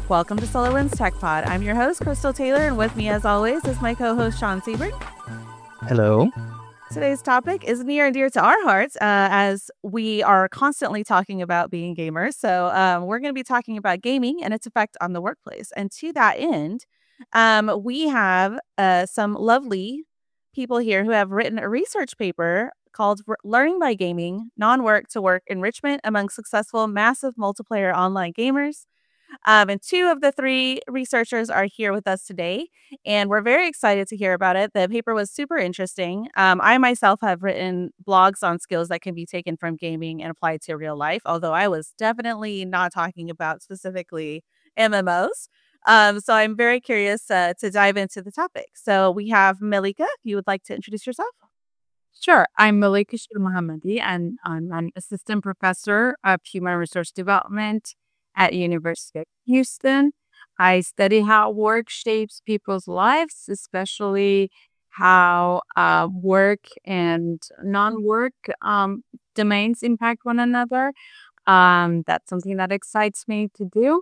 Welcome to SolarWinds Tech Pod. I'm your host, Crystal Taylor, and with me, as always, is my co-host, Sean Seabrink. Hello. Today's topic is near and dear to our hearts, as we are constantly talking about being gamers. So we're going to be talking about gaming and its effect on the workplace. And to that end, we have some lovely people here who have written a research paper called Learning by Gaming, Non-Work to Work Enrichment Among Successful Massive Multiplayer Online Gamers. And two of the three researchers are here with us today, and we're very excited to hear about it. The paper was super interesting. I myself have written blogs on skills that can be taken from gaming and applied to real life, although I was definitely not talking about specifically MMOs. So I'm very curious to dive into the topic. So we have Malika, if you would like to introduce yourself. Sure. I'm Malika Mohammadi, and I'm an assistant professor of human resource development at University of Houston. I study how work shapes people's lives, especially how work and non-work domains impact one another. That's something that excites me to do,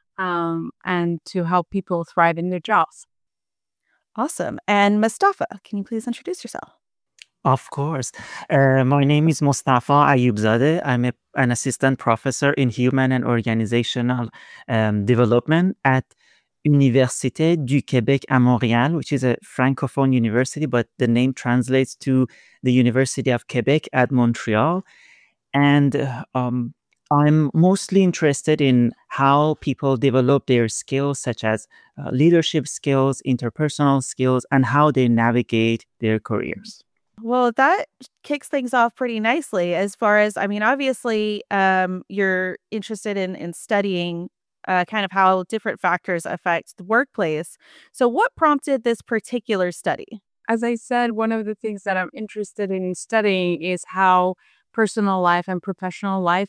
and to help people thrive in their jobs. Awesome. And Mustafa, can you please introduce yourself? Of course. My name is Mustafa Ayubzadeh. I'm an assistant professor in human and organizational development at Université du Québec à Montréal, which is a francophone university, but the name translates to the University of Quebec at Montreal. And I'm mostly interested in how people develop their skills, such as leadership skills, interpersonal skills, and how they navigate their careers. Well, that kicks things off pretty nicely as far as, I mean, obviously, you're interested in studying kind of how different factors affect the workplace. So what prompted this particular study? As I said, one of the things that I'm interested in studying is how personal life and professional life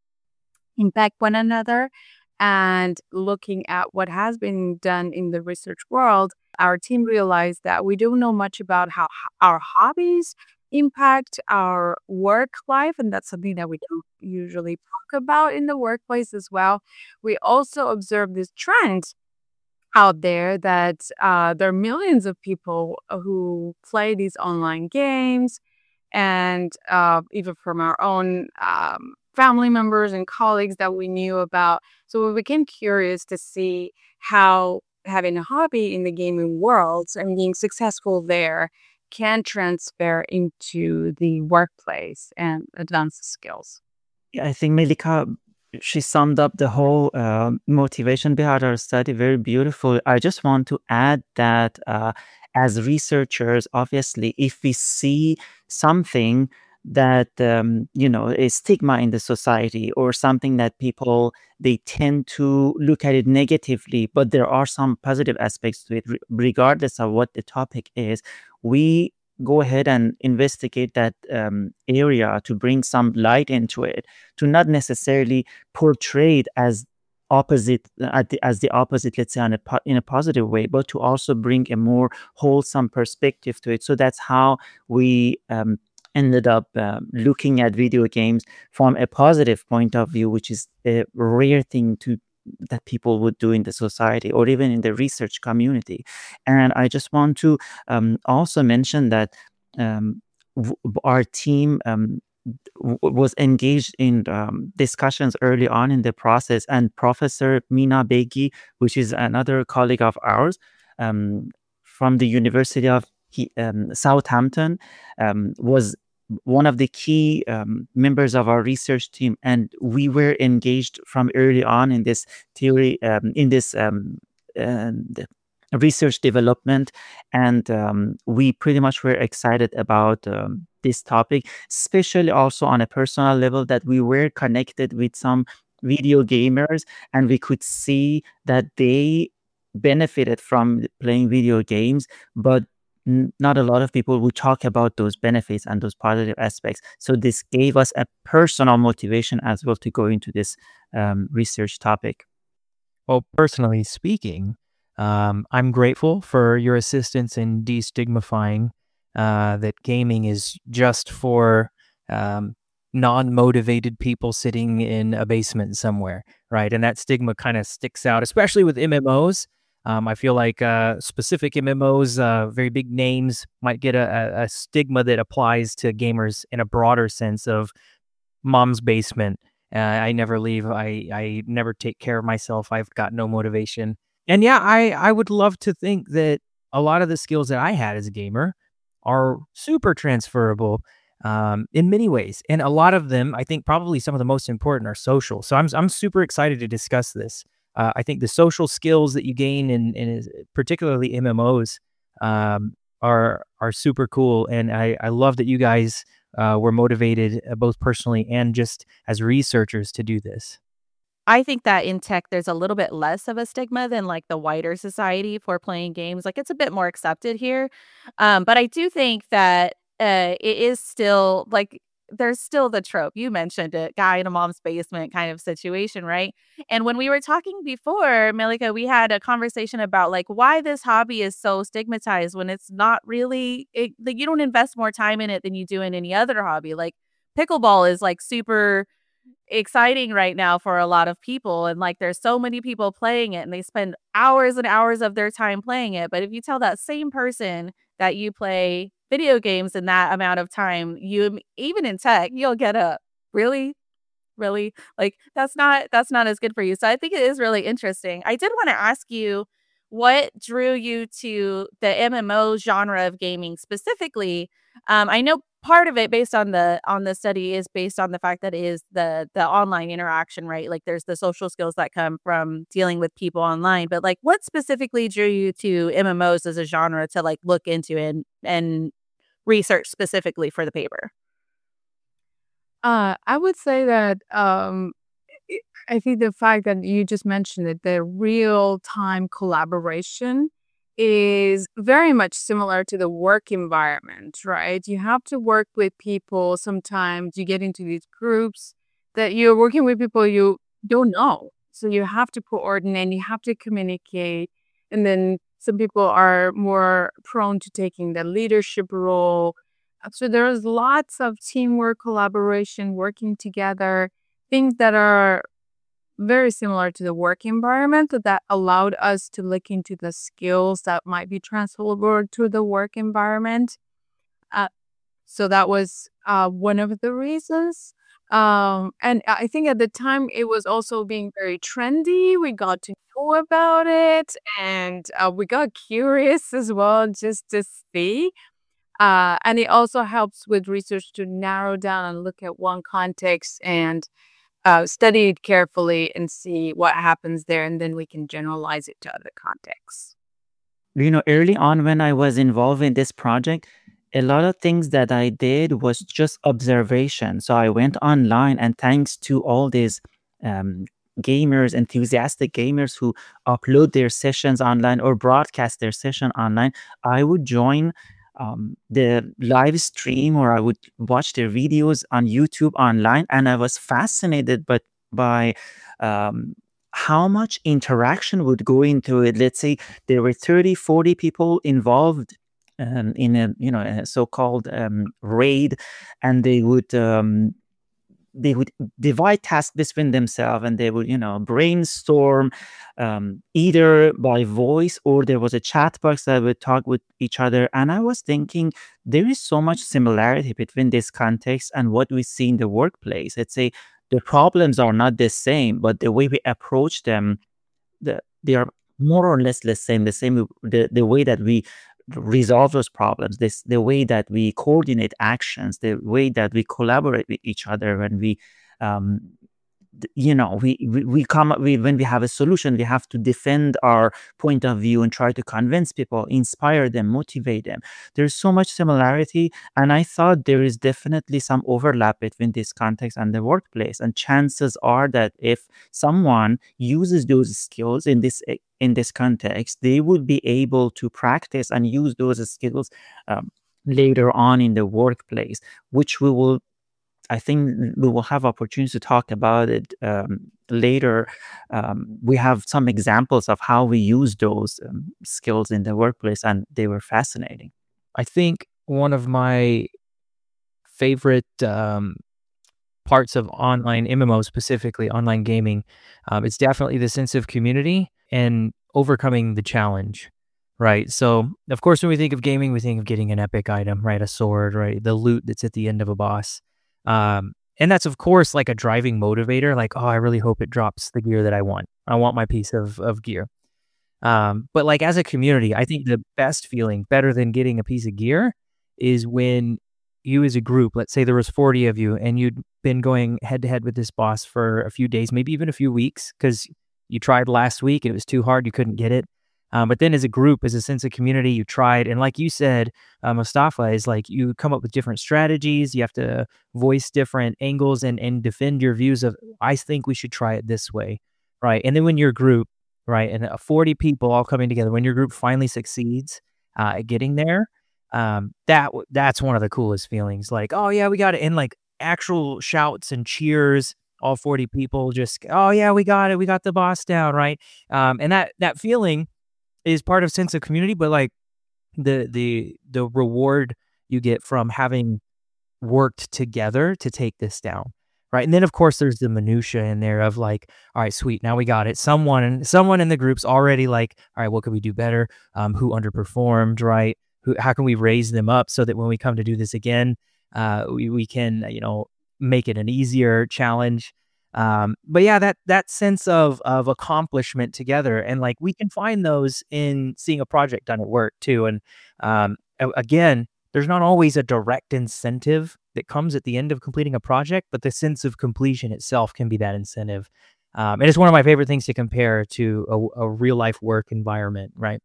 impact one another. And looking at what has been done in the research world, our team realized that we don't know much about how our hobbies impact our work life. And that's something that we don't usually talk about in the workplace as well. We also observed this trend out there that there are millions of people who play these online games, and even from our own family members and colleagues that we knew about. So we became curious to see how having a hobby in the gaming world and being successful there can transfer into the workplace and advance skills. Yeah, I think Melika, she summed up the whole motivation behind our study very beautiful. I just want to add that as researchers, obviously, if we see something that a stigma in the society or something that people they tend to look at it negatively, but there are some positive aspects to it, regardless of what the topic is, we go ahead and investigate that area to bring some light into it, to not necessarily portray it as opposite as the opposite, let's say in a positive way, but to also bring a more wholesome perspective to it. So that's how we ended up looking at video games from a positive point of view, which is a rare thing that people would do in the society or even in the research community. And I just want to also mention that our team was engaged in discussions early on in the process, and Professor Mina Begi, which is another colleague of ours from the University of Southampton, was one of the key members of our research team, and we were engaged from early on in this theory, in this research development, and we pretty much were excited about this topic, especially also on a personal level, that we were connected with some video gamers and we could see that they benefited from playing video games, but not a lot of people would talk about those benefits and those positive aspects. So this gave us a personal motivation as well to go into this research topic. Well, personally speaking, I'm grateful for your assistance in destigmifying that gaming is just for non-motivated people sitting in a basement somewhere, right? And that stigma kind of sticks out, especially with MMOs. I feel like specific MMOs, very big names, might get a stigma that applies to gamers in a broader sense of mom's basement. I never leave. I never take care of myself. I've got no motivation. And yeah, I would love to think that a lot of the skills that I had as a gamer are super transferable in many ways. And a lot of them, I think probably some of the most important are social. So I'm super excited to discuss this. I think the social skills that you gain in particularly MMOs are super cool. And I love that you guys were motivated both personally and just as researchers to do this. I think that in tech, there's a little bit less of a stigma than like the wider society for playing games. Like it's a bit more accepted here. But I do think that it is still like there's still the trope. You mentioned it, guy in a mom's basement kind of situation, right? And when we were talking before, Melika, we had a conversation about like why this hobby is so stigmatized when it's not really, like you don't invest more time in it than you do in any other hobby. Like pickleball is like super exciting right now for a lot of people, and like there's so many people playing it and they spend hours and hours of their time playing it. But if you tell that same person that you play video games in that amount of time, you even in tech, you'll get a really like that's not as good for you. So I think it is really interesting. I did want to ask you what drew you to the MMO genre of gaming specifically. I know part of it based on the study is based on the fact that it is the online interaction, right? Like there's the social skills that come from dealing with people online. But like what specifically drew you to MMOs as a genre to like look into and research specifically for the paper? I would say that I think the fact that you just mentioned it, the real time collaboration is very much similar to the work environment, right? You have to work with people. Sometimes you get into these groups that you're working with people you don't know. So you have to coordinate, you have to communicate. And then some people are more prone to taking the leadership role. So there's lots of teamwork, collaboration, working together, things that are very similar to the work environment that allowed us to look into the skills that might be transferable to the work environment. Uh, so that was one of the reasons. And I think at the time it was also being very trendy. We got to know about it and we got curious as well just to see. And it also helps with research to narrow down and look at one context and study it carefully and see what happens there. And then we can generalize it to other contexts. Early on when I was involved in this project, a lot of things that I did was just observation. So I went online, and thanks to all these um, gamers, enthusiastic gamers who upload their sessions online or broadcast their session online, I would join the live stream, or I would watch their videos on YouTube online, and I was fascinated by how much interaction would go into it. Let's say there were 30, 40 people involved in a so-called raid, and they would divide tasks between themselves, and they would brainstorm either by voice, or there was a chat box that would talk with each other. And I was thinking there is so much similarity between this context and what we see in the workplace. Let's say the problems are not the same, but the way we approach them, they are more or less the same. The way that we resolve those problems, the way that we coordinate actions, the way that we collaborate with each other when we when we have a solution, we have to defend our point of view and try to convince people, inspire them, motivate them. There's so much similarity, and I thought there is definitely some overlap between this context and the workplace. And chances are that if someone uses those skills in this context, they would be able to practice and use those skills later on in the workplace, which I think we will have opportunities to talk about it later. We have some examples of how we use those skills in the workplace, and they were fascinating. I think one of my favorite parts of online MMO, specifically online gaming, it's definitely the sense of community and overcoming the challenge, right? So, of course, when we think of gaming, we think of getting an epic item, right? A sword, right? The loot that's at the end of a boss. And that's, of course, like a driving motivator. Like, oh, I really hope it drops the gear that I want. I want my piece of gear. But like as a community, I think the best feeling, better than getting a piece of gear, is when you as a group, let's say there was 40 of you and you'd been going head to head with this boss for a few days, maybe even a few weeks, because you tried last week and it was too hard, you couldn't get it. But then as a group, as a sense of community, you tried. And like you said, Mustafa, is like you come up with different strategies. You have to voice different angles and defend your views of, I think we should try it this way, right? And then when your group, right, and 40 people all coming together, when your group finally succeeds at getting there, that's one of the coolest feelings. Like, oh yeah, we got it. And like actual shouts and cheers, all 40 people just, oh yeah, we got it. We got the boss down, right? And that feeling is part of sense of community, but like the reward you get from having worked together to take this down, right? And then of course there's the minutia in there of like, all right, sweet, now we got it. Someone in the group's already like, all right, what could we do better? Who underperformed, right? How can we raise them up so that when we come to do this again, we can make it an easier challenge. But yeah, that sense of accomplishment together, and like we can find those in seeing a project done at work too. And again, there's not always a direct incentive that comes at the end of completing a project, but the sense of completion itself can be that incentive. And it's one of my favorite things to compare to a real life work environment, right?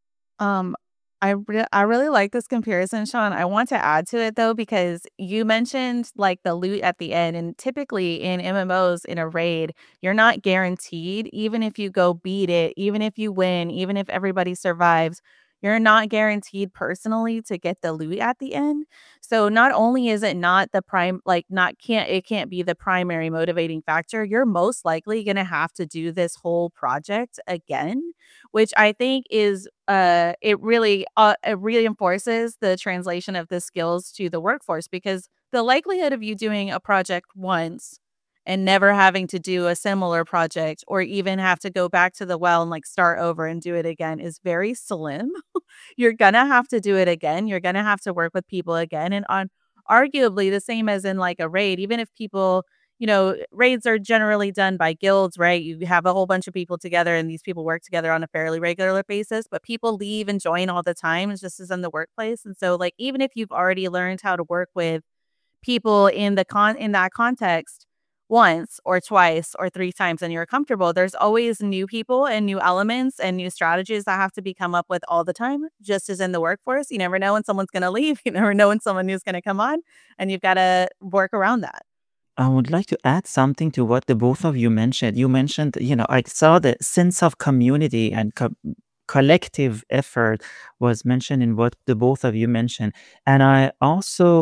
I really like this comparison, Sean. I want to add to it though, because you mentioned like the loot at the end, and typically in MMOs in a raid, you're not guaranteed, even if you go beat it, even if you win, even if everybody survives, you're not guaranteed personally to get the loot at the end. So not only is it not the prime, like it can't be the primary motivating factor, you're most likely going to have to do this whole project again, which I think is it really reinforces the translation of the skills to the workforce, because the likelihood of you doing a project once and never having to do a similar project or even have to go back to the well and like start over and do it again is very slim. You're gonna have to do it again. You're gonna have to work with people again, and on arguably the same as in like a raid, even if people, raids are generally done by guilds, right? You have a whole bunch of people together and these people work together on a fairly regular basis, but people leave and join all the time. It's just as in the workplace. And so like, even if you've already learned how to work with people in that context once or twice or three times and you're comfortable, there's always new people and new elements and new strategies that have to be come up with all the time, just as in the workforce. You never know when someone's going to leave. You never know when someone new's going to come on, and you've got to work around that. I would like to add something to what the both of you mentioned. You mentioned, I saw the sense of community and collective effort was mentioned in what the both of you mentioned. And I also,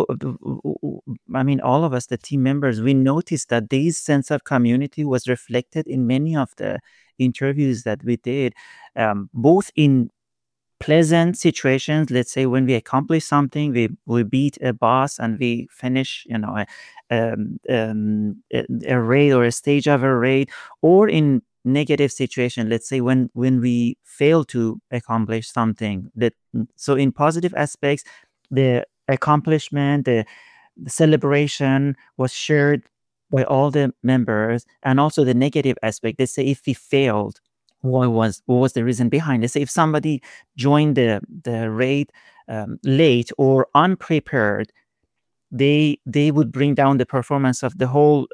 all of us, the team members, we noticed that this sense of community was reflected in many of the interviews that we did, both in pleasant situations. Let's say when we accomplish something, we beat a boss and we finish, a raid or a stage of a raid, or in negative situation, let's say when we fail to accomplish something. So in positive aspects, the accomplishment, the celebration was shared by all the members. And also the negative aspect, let's say if we failed, what was the reason behind it? Say if somebody joined the raid late or unprepared, they would bring down the performance of the whole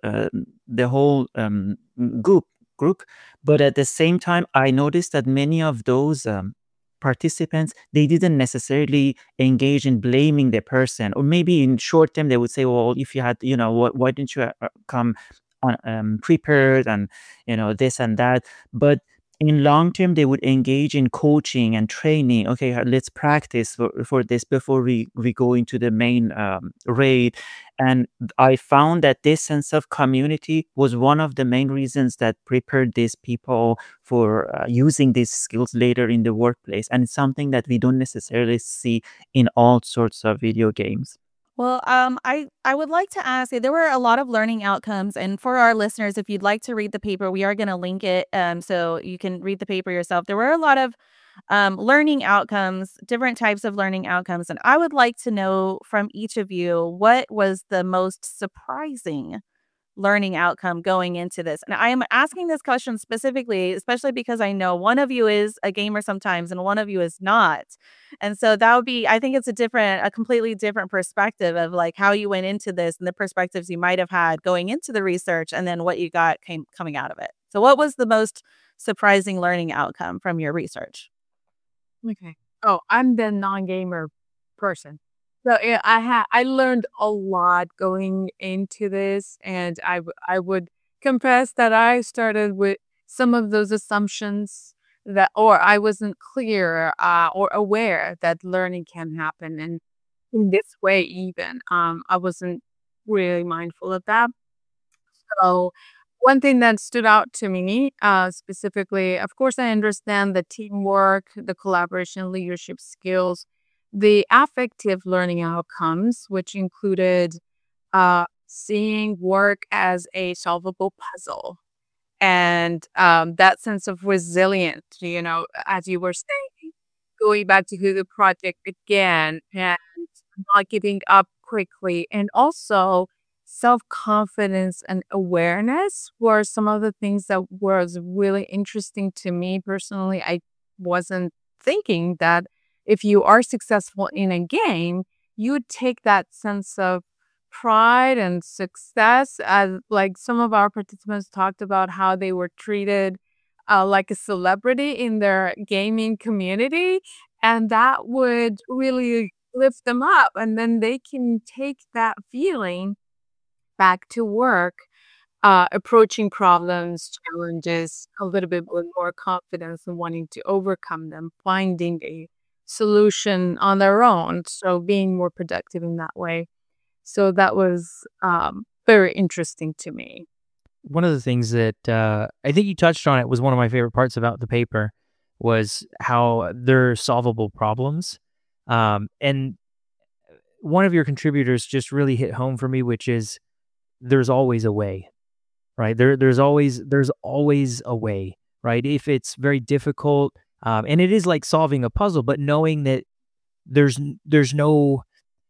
group. But at the same time, I noticed that many of those participants, they didn't necessarily engage in blaming the person, or maybe in short term they would say, well, if you had, why didn't you come on prepared, and this and that. But in long term, they would engage in coaching and training. Okay, let's practice for this before we go into the main raid. And I found that this sense of community was one of the main reasons that prepared these people for using these skills later in the workplace. And it's something that we don't necessarily see in all sorts of video games. Well, I would like to ask, there were a lot of learning outcomes, and for our listeners, if you'd like to read the paper, we are going to link it, so you can read the paper yourself. There were a lot of learning outcomes, different types of learning outcomes, and I would like to know from each of you what was the most surprising learning outcome going into this? And I am asking this question specifically, especially because I know one of you is a gamer sometimes and one of you is not. And so that would be, I think it's a completely different perspective of like how you went into this and the perspectives you might have had going into the research and then what you got coming out of it. So what was the most surprising learning outcome from your research? Okay. Oh, I'm the non-gamer person. So yeah, I learned a lot going into this, and I would confess that I started with some of those assumptions that, or I wasn't clear or aware that learning can happen, and in this way even I wasn't really mindful of that. So one thing that stood out to me specifically, of course, I understand the teamwork, the collaboration, leadership skills, the affective learning outcomes, which included seeing work as a solvable puzzle and that sense of resilience, as you were saying, going back to the project again and not giving up quickly. And also self-confidence and awareness were some of the things that was really interesting to me personally. I wasn't thinking that if you are successful in a game, you would take that sense of pride and success, as like some of our participants talked about how they were treated like a celebrity in their gaming community, and that would really lift them up, and then they can take that feeling back to work, approaching problems, challenges a little bit with more confidence and wanting to overcome them, finding a solution on their own, so being more productive in that way. So that was very interesting to me. One of the things that I think you touched on, it was one of my favorite parts about the paper, was how they're solvable problems. And one of your contributors just really hit home for me, which is there's always a way, right? There's always a way, right? If it's very difficult, and it is like solving a puzzle, but knowing that there's no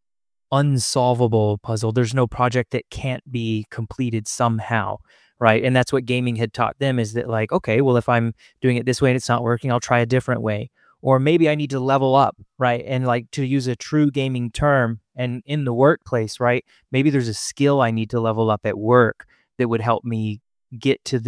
unsolvable puzzle. There's no project that can't be completed somehow, right? And that's what gaming had taught them, is that like, okay, well, if I'm doing it this way and it's not working, I'll try a different way. Or maybe I need to level up, right? And like, to use a true gaming term, and in the workplace, right? Maybe there's a skill I need to level up at work that would help me get to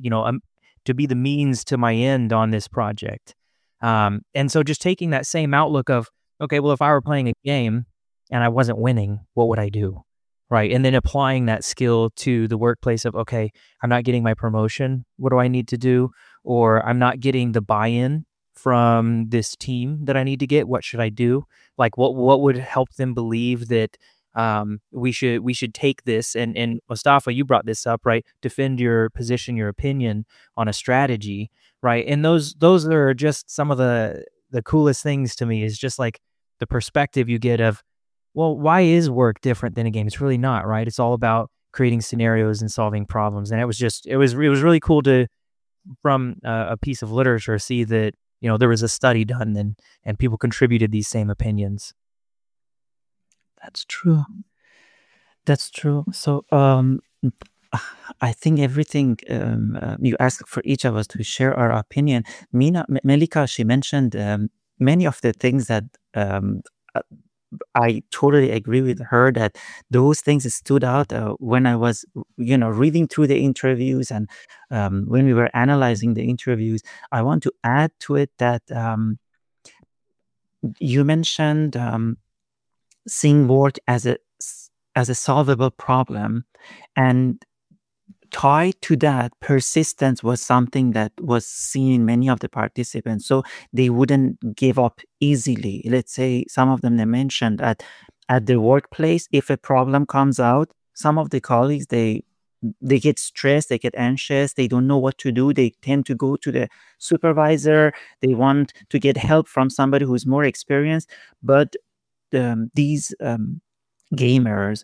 to be the means to my end on this project. And so just taking that same outlook of, okay, well, if I were playing a game and I wasn't winning, what would I do? Right. And then applying that skill to the workplace of, okay, I'm not getting my promotion. What do I need to do? Or I'm not getting the buy-in from this team that I need to get. What should I do? Like what would help them believe that we should take this, and Mustafa, you brought this up, right? Defend your position, your opinion on a strategy, right? And those are just some of the coolest things to me, is just like the perspective you get of, well, why is work different than a game? It's really not, right? It's all about creating scenarios and solving problems. And it was really cool to, from a piece of literature, see that, there was a study done, and people contributed these same opinions. That's true. So, I think everything you asked for each of us to share our opinion. Melika, she mentioned many of the things that I totally agree with her, that those things stood out when I was, reading through the interviews, and when we were analyzing the interviews. I want to add to it that you mentioned seeing work as a solvable problem, and tied to that, persistence was something that was seen in many of the participants. So they wouldn't give up easily. Let's say some of them, they mentioned that at the workplace, if a problem comes out, some of the colleagues, they get stressed, they get anxious, they don't know what to do. They tend to go to the supervisor. They want to get help from somebody who's more experienced. But these gamers,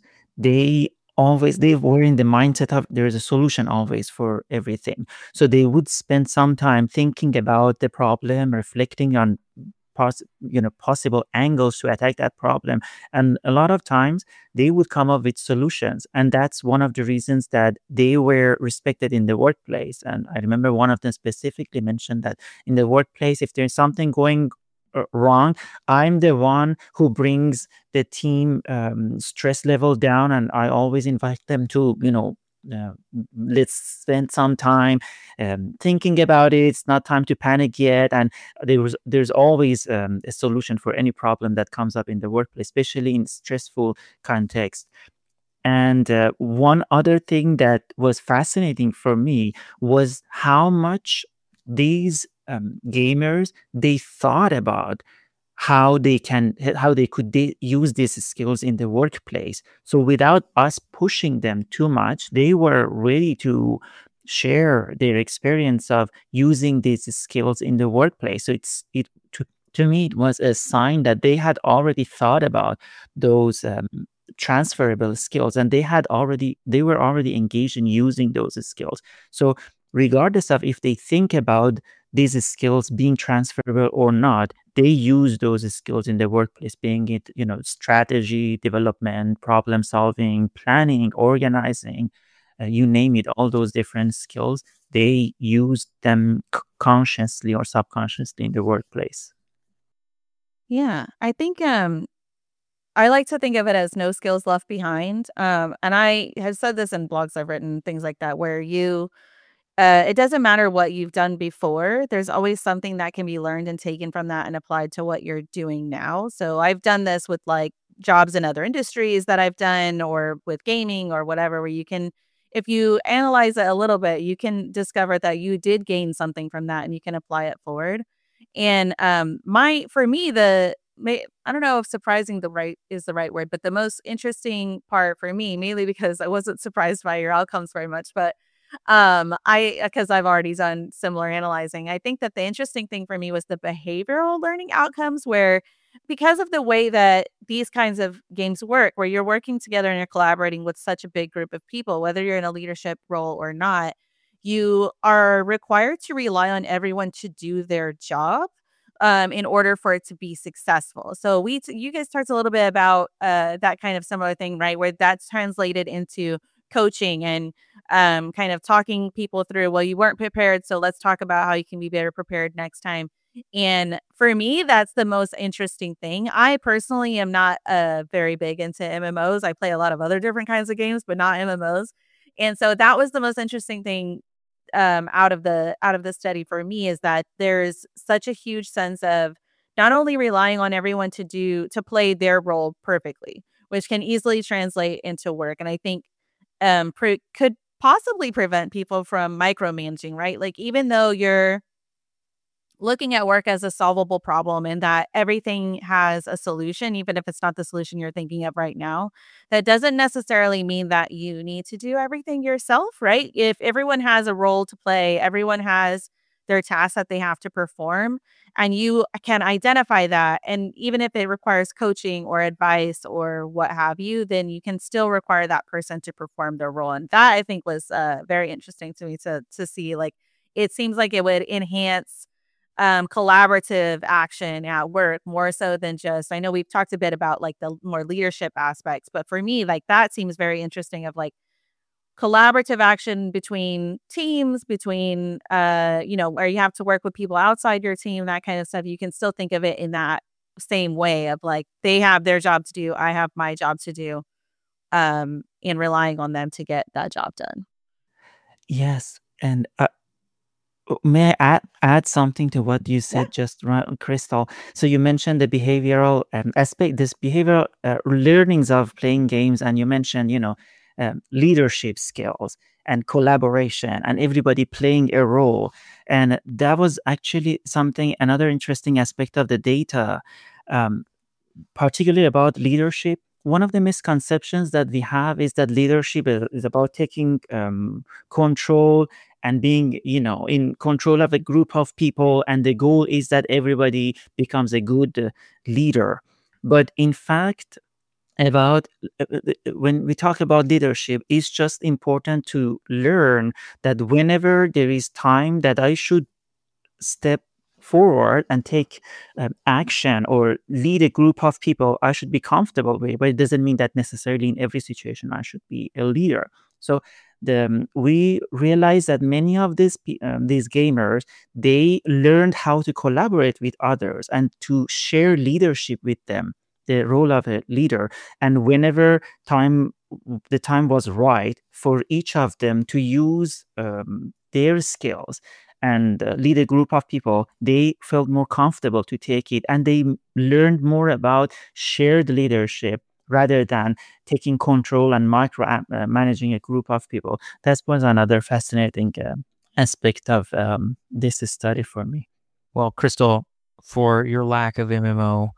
they were in the mindset of there's a solution always for everything. So they would spend some time thinking about the problem, reflecting on possible angles to attack that problem, and a lot of times they would come up with solutions, and that's one of the reasons that they were respected in the workplace. And I remember one of them specifically mentioned that in the workplace, if there's something going wrong, I'm the one who brings the team stress level down, and I always invite them to uh, let's spend some time thinking about it. It's not time to panic yet. And there's always a solution for any problem that comes up in the workplace, especially in stressful context. And one other thing that was fascinating for me was how much these gamers, they thought about how they could use these skills in the workplace. So without us pushing them too much, they were ready to share their experience of using these skills in the workplace. So to me, it was a sign that they had already thought about those transferable skills, and they were already engaged in using those skills. So regardless of if they think about these skills being transferable or not, they use those skills in the workplace, being it strategy development, problem solving, planning, organizing, you name it, all those different skills, they use them consciously or subconsciously in the workplace. Yeah, I think I like to think of it as no skills left behind. And I have said this in blogs I've written, things like that, where it doesn't matter what you've done before. There's always something that can be learned and taken from that and applied to what you're doing now. So I've done this with like jobs in other industries that I've done, or with gaming or whatever, where you can, if you analyze it a little bit, you can discover that you did gain something from that and you can apply it forward. And for me, I don't know if surprising is the right word, but the most interesting part for me, mainly because I wasn't surprised by your outcomes very much, but because I've already done similar analyzing, I think that the interesting thing for me was the behavioral learning outcomes, where because of the way that these kinds of games work, where you're working together and you're collaborating with such a big group of people, whether you're in a leadership role or not, you are required to rely on everyone to do their job in order for it to be successful. So you guys talked a little bit about that kind of similar thing, right? Where that's translated into coaching and kind of talking people through, well, you weren't prepared, so let's talk about how you can be better prepared next time. And for me, that's the most interesting thing. I personally am not very big into MMOs. I play a lot of other different kinds of games, but not MMOs. And so that was the most interesting thing out of the study for me, is that there's such a huge sense of not only relying on everyone to play their role perfectly, which can easily translate into work. And I think could possibly prevent people from micromanaging, right? Like, even though you're looking at work as a solvable problem and that everything has a solution, even if it's not the solution you're thinking of right now, that doesn't necessarily mean that you need to do everything yourself, right? If everyone has a role to play, everyone has their tasks that they have to perform, and you can identify that. And even if it requires coaching or advice or what have you, then you can still require that person to perform their role. And that, I think, was very interesting to me to see. Like, it seems like it would enhance collaborative action at work more so than just, I know we've talked a bit about like the more leadership aspects, but for me, like, that seems very interesting, of like collaborative action between teams, between where you have to work with people outside your team, that kind of stuff. You can still think of it in that same way of like, they have their job to do, I have my job to do, and relying on them to get that job done. Yes, and may I add something to what you said just right, Crystal? So you mentioned the behavioral aspect, this behavioral learnings of playing games, and you mentioned, leadership skills and collaboration and everybody playing a role. And that was actually another interesting aspect of the data, particularly about leadership. One of the misconceptions that we have is that leadership is about taking control and being, in control of a group of people, and the goal is that everybody becomes a good leader. But in fact, about when we talk about leadership, it's just important to learn that whenever there is time that I should step forward and take action or lead a group of people, I should be comfortable with. But it doesn't mean that necessarily in every situation I should be a leader. So we realize that many of these gamers, they learned how to collaborate with others and to share leadership with them, the role of a leader. And whenever the time was right for each of them to use their skills and lead a group of people, they felt more comfortable to take it, and they learned more about shared leadership rather than taking control and managing a group of people. That was another fascinating aspect of this study for me. Well, Crystal, for your lack of MMO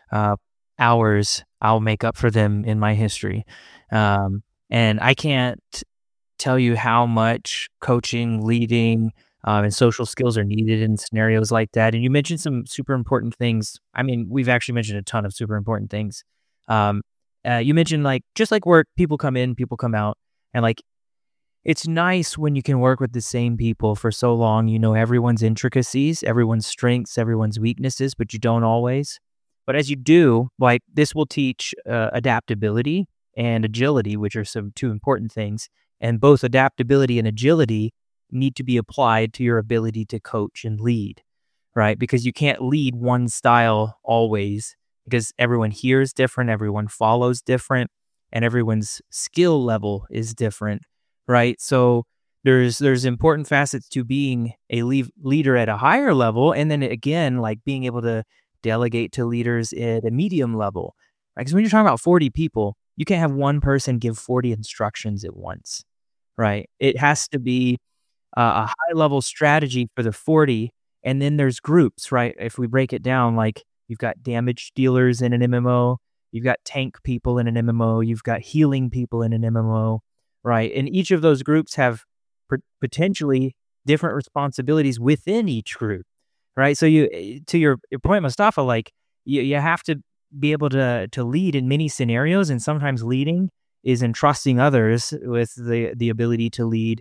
hours, I'll make up for them in my history. And I can't tell you how much coaching, leading, and social skills are needed in scenarios like that. And you mentioned some super important things. I mean, we've actually mentioned a ton of super important things. You mentioned just like work, people come in, people come out, and it's nice when you can work with the same people for so long. You know everyone's intricacies, everyone's strengths, everyone's weaknesses, but you don't always. But as you do, this will teach adaptability and agility, which are some two important things. And both adaptability and agility need to be applied to your ability to coach and lead, right? Because you can't lead one style always, because everyone hears different, everyone follows different, and everyone's skill level is different, right? So there's important facets to being a leader at a higher level, and then again, being able to delegate to leaders at a medium level, right? Because when you're talking about 40 people, you can't have one person give 40 instructions at once, right? It has to be a high-level strategy for the 40, and then there's groups, right? If we break it down, you've got damage dealers in an MMO, you've got tank people in an MMO, you've got healing people in an MMO, right? And each of those groups have potentially different responsibilities within each group, right? So to your point, Mustafa, you have to be able to lead in many scenarios, and sometimes leading is entrusting others with the ability to lead.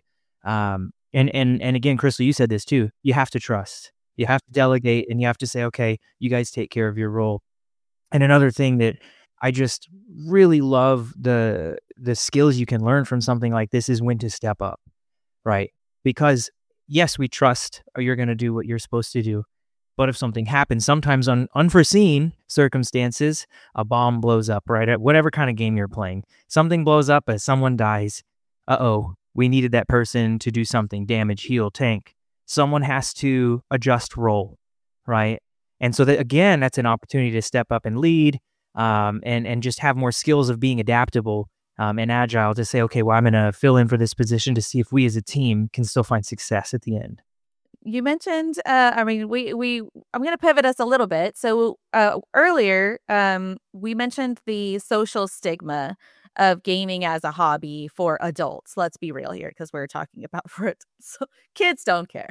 And again, Crystal, you said this too. You have to trust. You have to delegate, and you have to say, okay, you guys take care of your role. And another thing that I just really love the skills you can learn from something like this is when to step up, right? Because yes, we trust you're going to do what you're supposed to do. But if something happens, sometimes on unforeseen circumstances, a bomb blows up, right? At whatever kind of game you're playing, something blows up as someone dies. We needed that person to do something, damage, heal, tank. Someone has to adjust role, right? And so that, again, that's an opportunity to step up and lead, and just have more skills of being adaptable and agile to say, okay, well, I'm going to fill in for this position to see if we as a team can still find success at the end. You mentioned, I'm going to pivot us a little bit. So earlier, we mentioned the social stigma of gaming as a hobby for adults. Let's be real here, because we're talking about for adults. Kids don't care.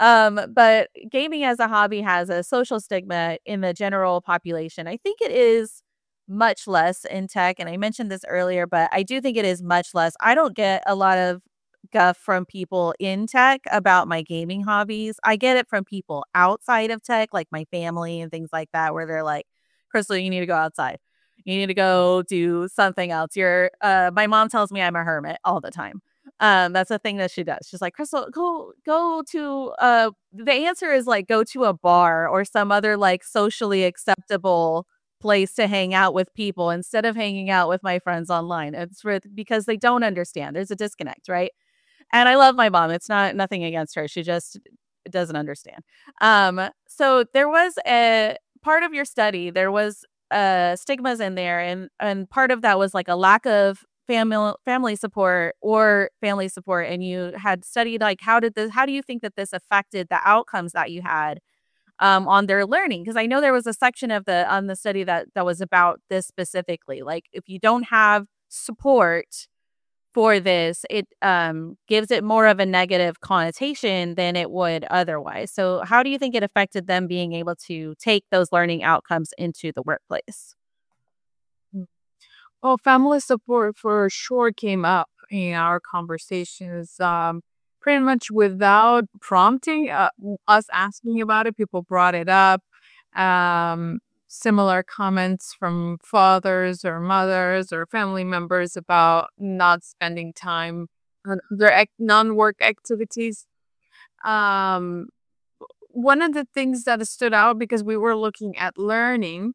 But gaming as a hobby has a social stigma in the general population. I think it is much less in tech. And I mentioned this earlier, but I do think it is much less. I don't get a lot of guff from people in tech about my gaming hobbies. I get it from people outside of tech, like my family and things like that, where they're like, Crystal, you need to go outside. You need to go do something else. My mom tells me I'm a hermit all the time. That's a thing that she does. She's like, Crystal, go to the answer is go to a bar or some other socially acceptable place to hang out with people instead of hanging out with my friends online. It's because they don't understand. There's a disconnect, right? And I love my mom. It's nothing against her. She just doesn't understand. So there was a part of your study, there was stigmas in there, and part of that was a lack of family support or family support. And you had studied how do you think that this affected the outcomes that you had on their learning? Because I know there was a section on the study that was about this specifically. If you don't have support for this, it gives it more of a negative connotation than it would otherwise. So how do you think it affected them being able to take those learning outcomes into the workplace? Well, family support for sure came up in our conversations. Pretty much without prompting us asking about it, people brought it up. Um, Similar comments from fathers or mothers or family members about not spending time on their non-work activities. Um, One of the things that stood out because we were looking at learning,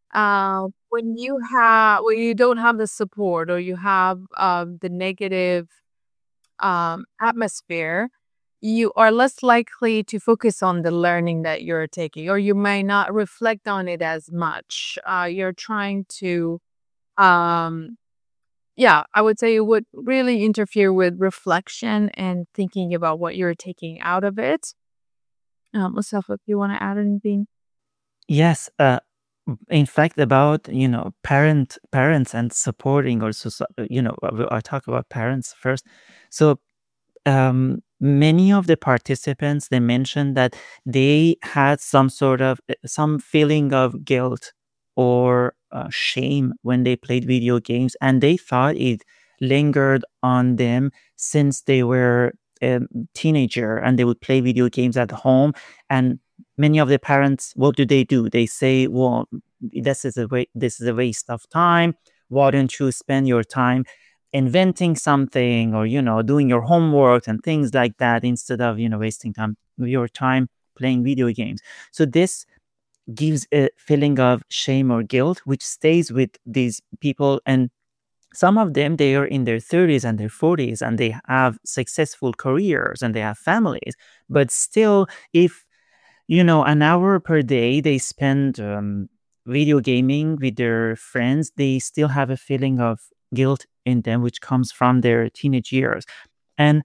when you don't have the support or you have the negative atmosphere, you are less likely to focus on the learning that you're taking, or you may not reflect on it as much. You're trying to, um, yeah, I would say it would really interfere with reflection and thinking about what you're taking out of it. Mustafa, if you want to add anything. Yes, in fact, about parents and supporting also, I talk about parents first. So many of the participants, they mentioned that they had some sort of some feeling of guilt or shame when they played video games, and they thought it lingered on them since they were a teenager and they would play video games at home. And many of the parents, what do? They say, well, this is a waste of time. Why don't you spend your time inventing something, or doing your homework and things like that, instead of wasting your time playing video games? So this gives a feeling of shame or guilt which stays with these people. And some of them, they are in their 30s and their 40s, and they have successful careers and they have families, but still, if an hour per day they spend video gaming with their friends, they still have a feeling of guilt in them, which comes from their teenage years. And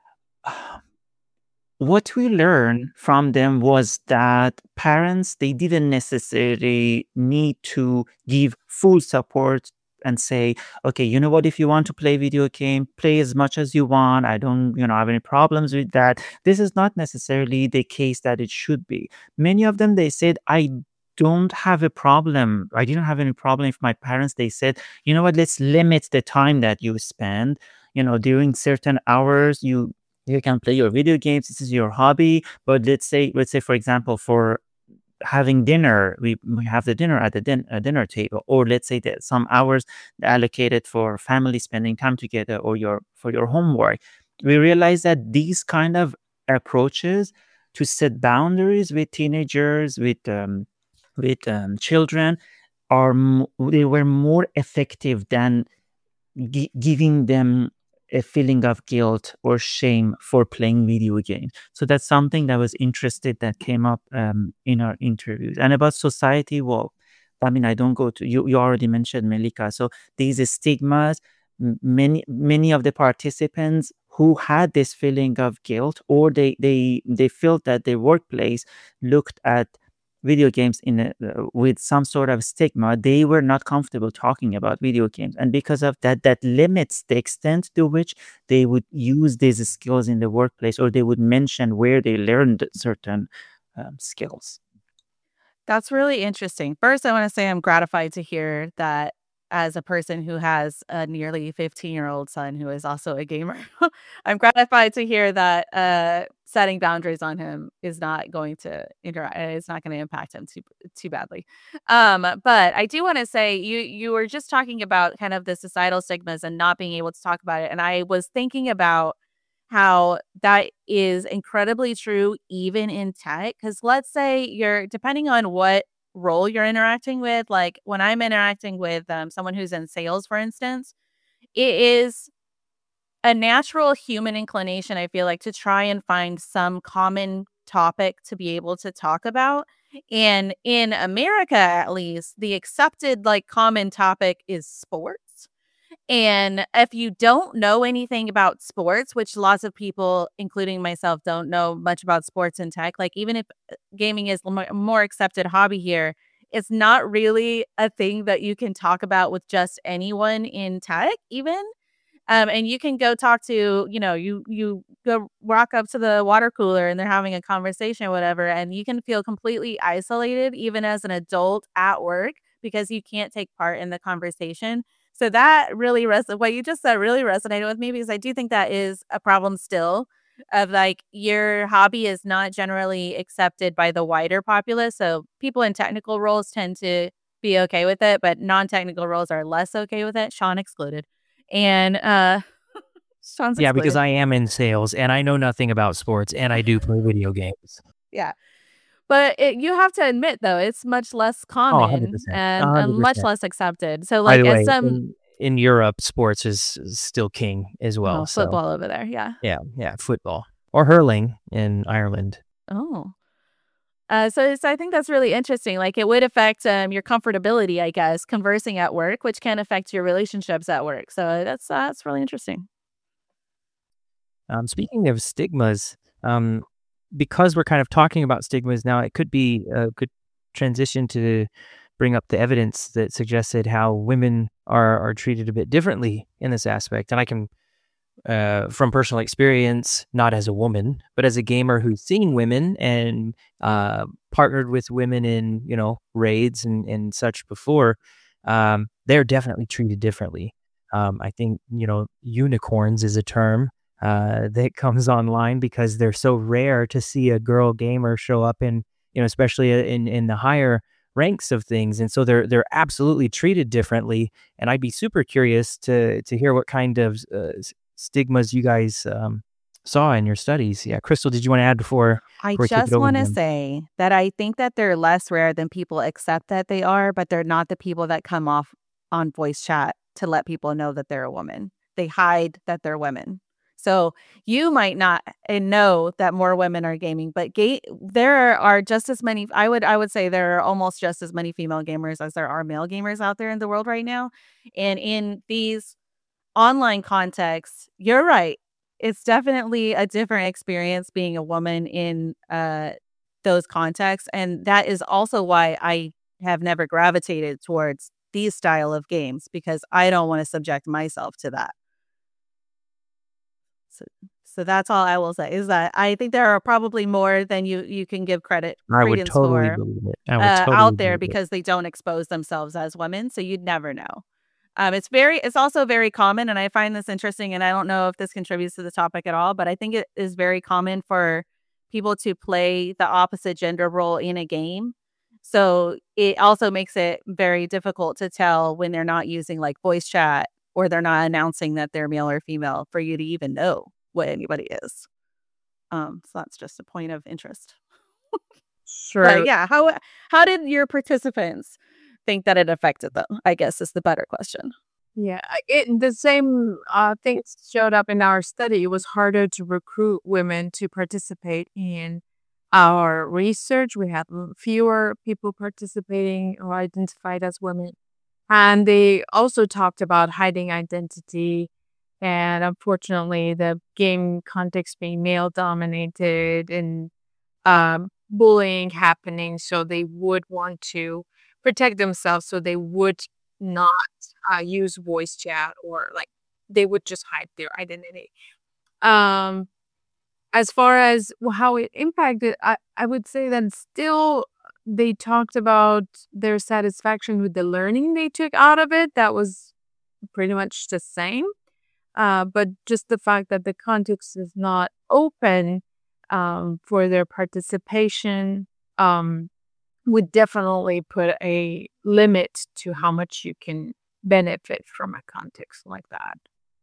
what we learned from them was that parents, they didn't necessarily need to give full support and say, okay, you know what, if you want to play video game, play as much as you want. I don't, have any problems with that. This is not necessarily the case that it should be. Many of them, they said, I don't have a problem. I didn't have any problem if my parents, they said, you know what, let's limit the time that you spend, during certain hours. You can play your video games. This is your hobby. But let's say, for example, for having dinner, we have the dinner at the dinner table, or let's say that some hours allocated for family spending time together, or for your homework. We realize that these kind of approaches to set boundaries with teenagers, with children, they were more effective than giving them a feeling of guilt or shame for playing video games. So that's something that was interested that came up in our interviews. And about society, well, I mean, I don't go to you. You already mentioned, Melika. So these stigmas, many of the participants who had this feeling of guilt, or they felt that their workplace looked at video games with some sort of stigma, they were not comfortable talking about video games. And because of that, that limits the extent to which they would use these skills in the workplace, or they would mention where they learned certain skills. That's really interesting. First, I want to say I'm gratified to hear that, as a person who has a nearly 15-year-old son who is also a gamer. I'm gratified to hear that setting boundaries on him is not going to it's not going to impact him too badly. But I do want to say, you were just talking about kind of the societal stigmas and not being able to talk about it, and I was thinking about how that is incredibly true even in tech. Because let's say depending on what role you're interacting with, like when I'm interacting with someone who's in sales, for instance, it is a natural human inclination, I feel like, to try and find some common topic to be able to talk about. And in America, at least, the accepted common topic is sports. And if you don't know anything about sports, which lots of people, including myself, don't know much about sports and tech, even if gaming is a more accepted hobby here, it's not really a thing that you can talk about with just anyone in tech, even. And you can go talk to, you go walk up to the water cooler and they're having a conversation or whatever, and you can feel completely isolated, even as an adult at work, because you can't take part in the conversation. So that really what you just said really resonated with me, because I do think that is a problem still, of like your hobby is not generally accepted by the wider populace. So people in technical roles tend to be okay with it, but non-technical roles are less okay with it. Sean excluded. And Sean's Yeah, because excluded. I am in sales and I know nothing about sports and I do play video games. Yeah. But you have to admit, though, it's much less Oh, common 100%. and much 100%. less accepted. So, By like, the as way, some in Europe, sports is still king as well. So football over there, yeah. yeah, football or hurling in Ireland. Oh, so I think that's really interesting. Like, it would affect your comfortability, I guess, conversing at work, which can affect your relationships at work. So that's really interesting. Speaking of stigmas, because we're kind of talking about stigmas now, it could be a good transition to bring up the evidence that suggested how women are treated a bit differently in this aspect. And I can, from personal experience, not as a woman, but as a gamer who's seen women and partnered with women in, raids and such before, they're definitely treated differently. I think, unicorns is a term that comes online because they're so rare to see a girl gamer show up in, especially in the higher ranks of things. And so they're absolutely treated differently. And I'd be super curious to hear what kind of stigmas you guys saw in your studies. Yeah, Crystal, did you want to add before I we kick it just over want to to them? say that I think that they're less rare than people accept that they are, but they're not the people that come off on voice chat to let people know that they're a woman. They hide that they're women. So you might not know that more women are gaming, but there are just as many. I would say there are almost just as many female gamers as there are male gamers out there in the world right now. And in these online contexts, you're right. It's definitely a different experience being a woman in those contexts. And that is also why I have never gravitated towards these style of games, because I don't want to subject myself to that. So that's all I will say, is that I think there are probably more than you can give I would credence totally for believe it. I would totally out there, believe it. because they don't expose themselves as women. So you'd never know. It's also very common, and I find this interesting, and I don't know if this contributes to the topic at all, but I think it is very common for people to play the opposite gender role in a game. So it also makes it very difficult to tell when they're not using like voice chat, or they're not announcing that they're male or female, for you to even know what anybody is. So that's just a point of interest. Sure. But yeah, how did your participants think that it affected them, I guess, is the better question. Yeah, the same things showed up in our study. It was harder to recruit women to participate in our research. We had fewer people participating or identified as women. And they also talked about hiding identity, and unfortunately, the game context being male dominated, and bullying happening. So they would want to protect themselves. So they would not use voice chat, or like they would just hide their identity. As far as how it impacted, I would say that still they talked about their satisfaction with the learning they took out of it. That was pretty much the same. But just the fact that the context is not open for their participation would definitely put a limit to how much you can benefit from a context like that.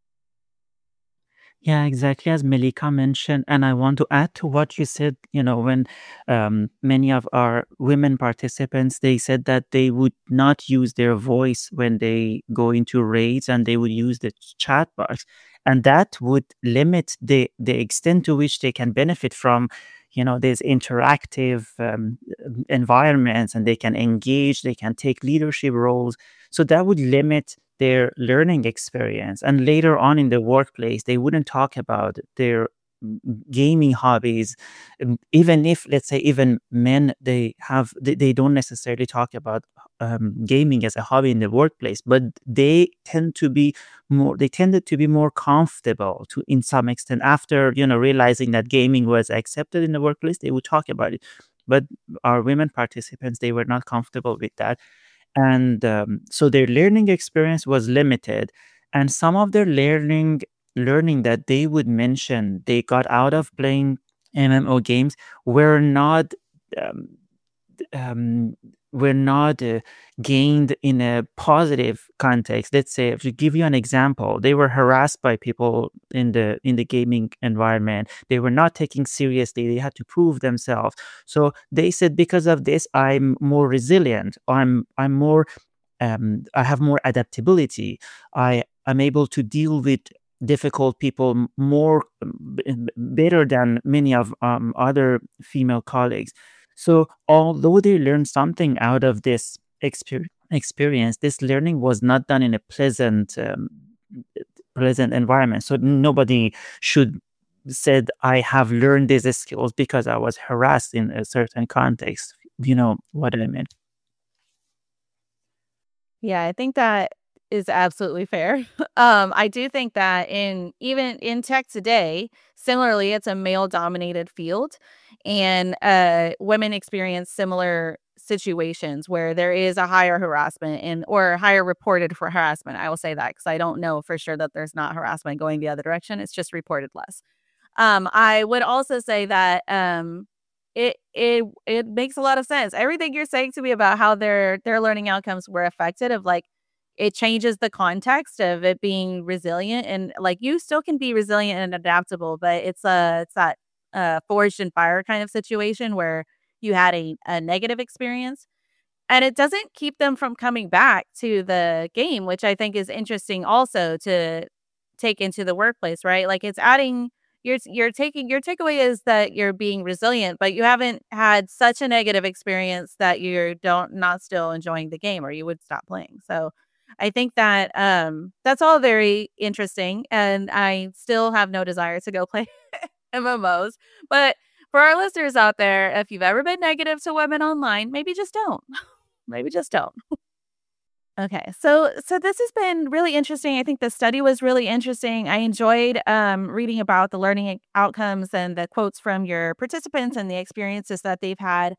Yeah, exactly as Melika mentioned. And I want to add to what you said, when many of our women participants, they said that they would not use their voice when they go into raids, and they would use the chat box. And that would limit the extent to which they can benefit from, these interactive environments, and they can engage, they can take leadership roles. So that would limit their learning experience. And later on in the workplace, they wouldn't talk about their gaming hobbies. Even if, let's say, even men, they don't necessarily talk about gaming as a hobby in the workplace, but they tended to be more comfortable to, in some extent, after realizing that gaming was accepted in the workplace, they would talk about it. But our women participants, they were not comfortable with that. and so their learning experience was limited, and some of their learning that they would mention they got out of playing MMO games were not um, um, were not gained in a positive context. Let's say, to give you an example, they were harassed by people in the gaming environment. They were not taken seriously. They had to prove themselves. So they said, because of this, I'm more resilient. I'm more I have more adaptability. I'm able to deal with difficult people more better than many of other female colleagues. So although they learned something out of this experience, this learning was not done in a pleasant environment. So nobody should said, I have learned these skills because I was harassed in a certain context. You know what I mean? Yeah, I think that is absolutely fair. I do think that even in tech today, similarly, it's a male-dominated field, and women experience similar situations where there is a higher harassment or higher reported for harassment. I will say that because I don't know for sure that there's not harassment going the other direction. It's just reported less. I would also say that it makes a lot of sense. Everything you're saying to me about how their learning outcomes were affected, of like, it changes the context of it being resilient, and like, you still can be resilient and adaptable, but it's that forged in fire kind of situation where you had a negative experience, and it doesn't keep them from coming back to the game, which I think is interesting also to take into the workplace, right? Like, it's adding your takeaway is that you're being resilient, but you haven't had such a negative experience that you're don't not still enjoying the game, or you would stop playing. So I think that that's all very interesting, and I still have no desire to go play MMOs. But for our listeners out there, if you've ever been negative to women online, maybe just don't. Maybe just don't. Okay, so this has been really interesting. I think the study was really interesting. I enjoyed reading about the learning outcomes and the quotes from your participants and the experiences that they've had.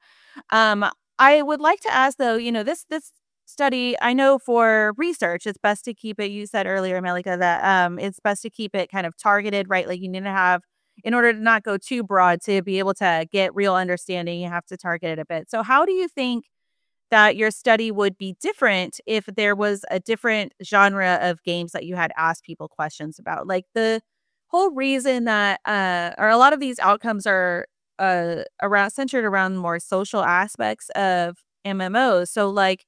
I would like to ask, though, this study, I know for research, it's best to keep it. You said earlier, Melika, that it's best to keep it kind of targeted, right? Like, you need to have, in order to not go too broad, to be able to get real understanding, you have to target it a bit. So how do you think that your study would be different if there was a different genre of games that you had asked people questions about? Like, the whole reason that or a lot of these outcomes are centered around more social aspects of MMOs. So like,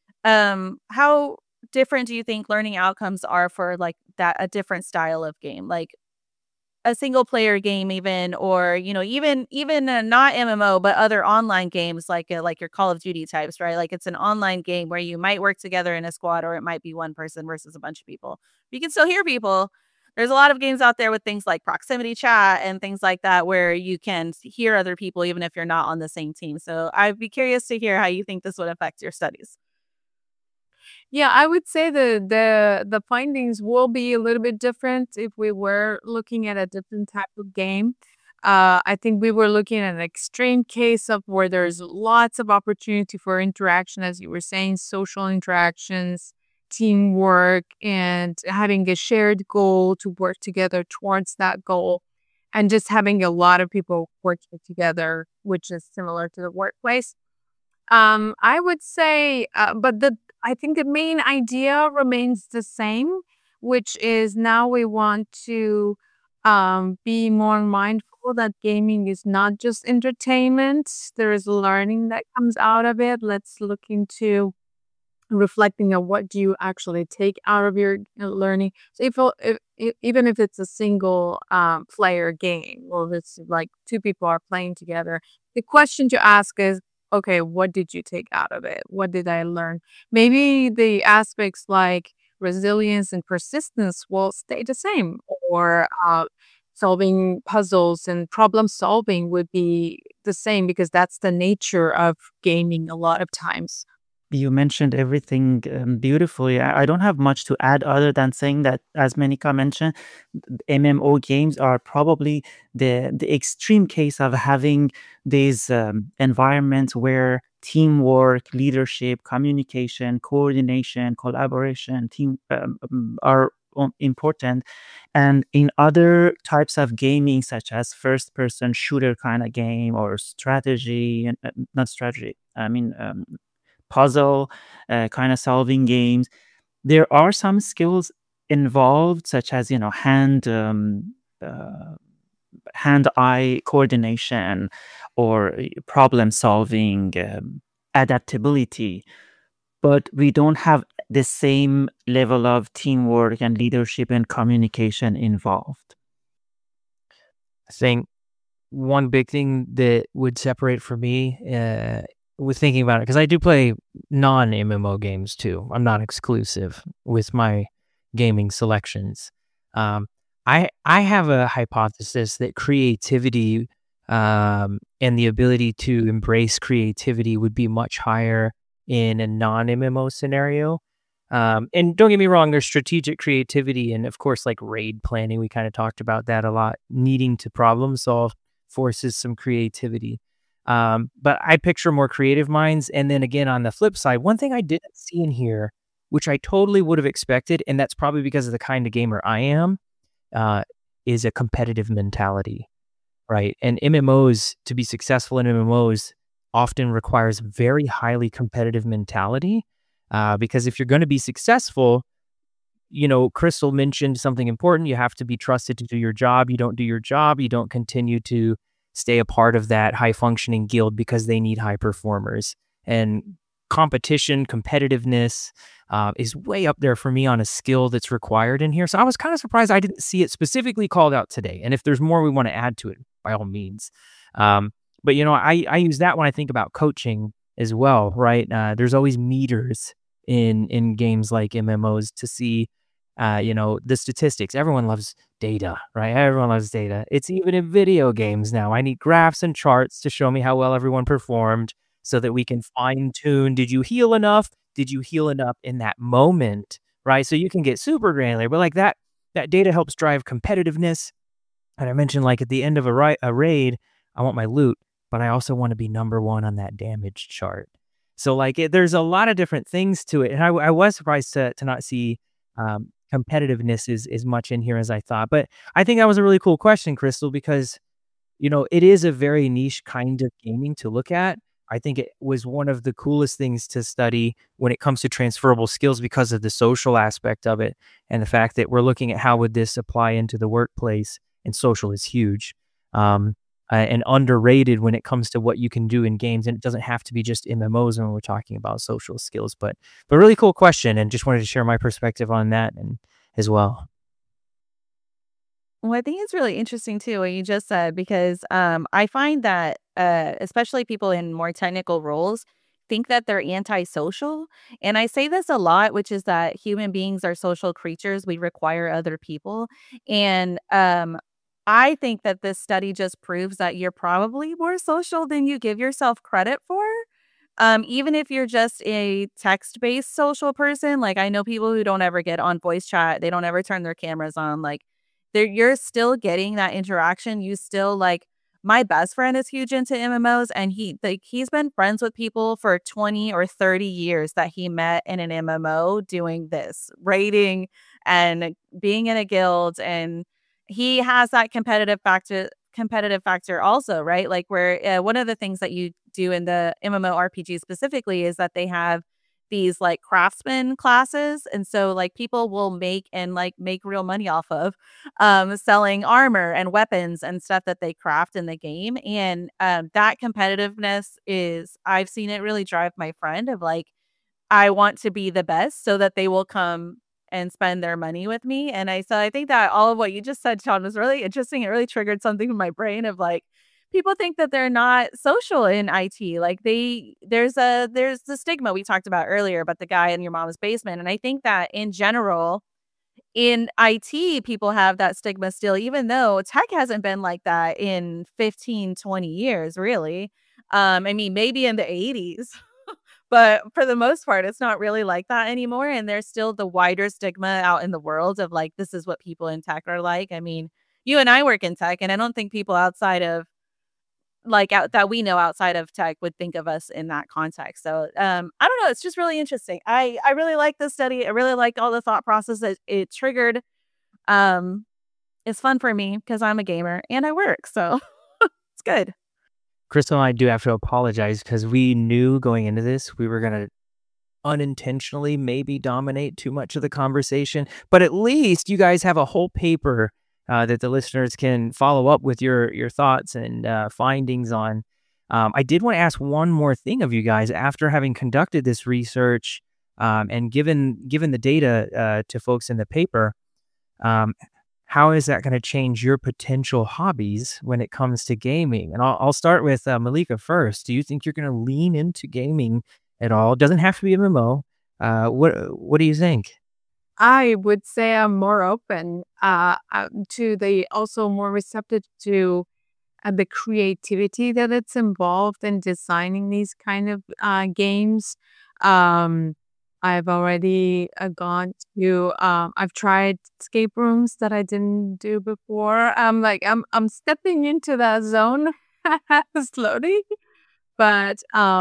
how different do you think learning outcomes are for like that, a different style of game, like a single player game, even, or even not MMO but other online games, like your Call of Duty types, right? Like, it's an online game where you might work together in a squad, or it might be one person versus a bunch of people. You can still hear people. There's a lot of games out there with things like proximity chat and things like that, where you can hear other people even if you're not on the same team. So I'd be curious to hear how you think this would affect your studies. Yeah, I would say the findings will be a little bit different if we were looking at a different type of game. I think we were looking at an extreme case of where there's lots of opportunity for interaction, as you were saying, social interactions, teamwork, and having a shared goal to work together towards that goal, and just having a lot of people working together, which is similar to the workplace. I would say, but I think the main idea remains the same, which is now we want to be more mindful that gaming is not just entertainment. There is learning that comes out of it. Let's look into reflecting on what do you actually take out of your learning. So even if it's a single player game, or if it's like two people are playing together, the question to ask is, okay, what did you take out of it? What did I learn? Maybe the aspects like resilience and persistence will stay the same, or solving puzzles and problem solving would be the same, because that's the nature of gaming a lot of times. You mentioned everything beautifully. I don't have much to add other than saying that, as Menika mentioned, MMO games are probably the extreme case of having these environments where teamwork, leadership, communication, coordination, collaboration, are important. And in other types of gaming, such as first-person shooter kind of game or strategy, and not strategy, I mean puzzle kind of solving games, there are some skills involved, such as hand-eye coordination or problem solving, adaptability, but we don't have the same level of teamwork and leadership and communication involved. I think one big thing that would separate for me with thinking about it, because I do play non-MMO games too. I'm not exclusive with my gaming selections. I have a hypothesis that creativity and the ability to embrace creativity would be much higher in a non-MMO scenario. And don't get me wrong, there's strategic creativity and of course like raid planning. We kind of talked about that a lot. Needing to problem solve forces some creativity. But I picture more creative minds. And then again, on the flip side, one thing I didn't see in here, which I totally would have expected, and that's probably because of the kind of gamer I am, is a competitive mentality, right? And MMOs, to be successful in MMOs, often requires very highly competitive mentality, because if you're going to be successful, Crystal mentioned something important. You have to be trusted to do your job. You don't do your job, you don't continue to stay a part of that high functioning guild because they need high performers. And competition, competitiveness is way up there for me on a skill that's required in here. So I was kind of surprised I didn't see it specifically called out today. And if there's more we want to add to it, by all means. But I use that when I think about coaching as well, right? There's always meters in games like MMOs to see, the statistics. Everyone loves data, right? Everyone loves data. It's even in video games now. I need graphs and charts to show me how well everyone performed so that we can fine tune. Did you heal enough? Did you heal enough in that moment, right? So you can get super granular, but like that data helps drive competitiveness. And I mentioned like at the end of a raid, I want my loot, but I also want to be number one on that damage chart. So like there's a lot of different things to it. And I was surprised to not see competitiveness is as much in here as I thought. But I think that was a really cool question, Crystal, because, it is a very niche kind of gaming to look at. I think it was one of the coolest things to study when it comes to transferable skills because of the social aspect of it and the fact that we're looking at how would this apply into the workplace, and social is huge. And underrated when it comes to what you can do in games. And it doesn't have to be just MMOs when we're talking about social skills, but really cool question. And just wanted to share my perspective on that and as well. Well, I think it's really interesting too what you just said, because I find that especially people in more technical roles think that they're antisocial. And I say this a lot, which is that human beings are social creatures. We require other people. And I think that this study just proves that you're probably more social than you give yourself credit for. Even if you're just a text-based social person, like I know people who don't ever get on voice chat, they don't ever turn their cameras on. Like you're still getting that interaction. You still like my best friend is huge into MMOs, and he's been friends with people for 20 or 30 years that he met in an MMO doing this, raiding and being in a guild, and he has that competitive factor also, right? Like where one of the things that you do in the MMORPG specifically is that they have these like craftsman classes, and so like people will make real money off of selling armor and weapons and stuff that they craft in the game. And that competitiveness is, I've seen it really drive my friend of like, I want to be the best so that they will come and spend their money with me. And I think that all of what you just said, Sean, was really interesting. It really triggered something in my brain of like, people think that they're not social in IT. Like there's the stigma we talked about earlier about the guy in your mom's basement. And I think that in general, in IT, people have that stigma still, even though tech hasn't been like that in 15, 20 years, really. I mean, maybe in the 80s. But for the most part, it's not really like that anymore. And there's still the wider stigma out in the world of like, this is what people in tech are like. I mean, you and I work in tech, and I don't think people outside of like that we know outside of tech would think of us in that context. So I don't know. It's just really interesting. I really like this study. I really like all the thought process that it triggered. It's fun for me because I'm a gamer and I work, so it's good. Crystal and I do have to apologize because we knew going into this we were going to unintentionally maybe dominate too much of the conversation, but at least you guys have a whole paper that the listeners can follow up with your thoughts and findings on. I did want to ask one more thing of you guys after having conducted this research and given the data to folks in the paper. How is that going to change your potential hobbies when it comes to gaming? And I'll start with Malika first. Do you think you're going to lean into gaming at all? It doesn't have to be MMO. What do you think? I would say I'm more open also more receptive to the creativity that it's involved in designing these kind of games. I've already I've tried escape rooms that I didn't do before. I'm stepping into that zone slowly, but